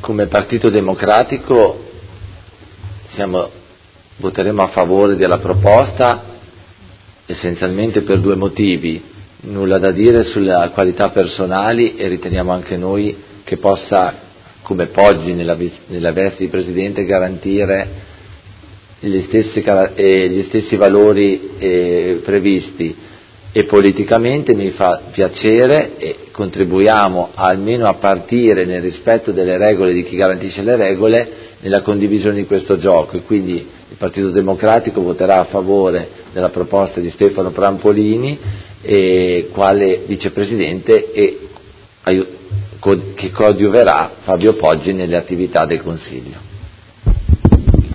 Come Partito Democratico voteremo a favore della proposta essenzialmente per due motivi: nulla da dire sulle qualità personali e riteniamo anche noi che possa, come Poggi nella veste di Presidente, garantire gli stessi valori previsti, e politicamente mi fa piacere e contribuiamo almeno a partire nel rispetto delle regole di chi garantisce le regole, nella condivisione di questo gioco, e quindi il Partito Democratico voterà a favore della proposta di Stefano Prampolini quale vicepresidente che coadiuverà Fabio Poggi nelle attività del Consiglio.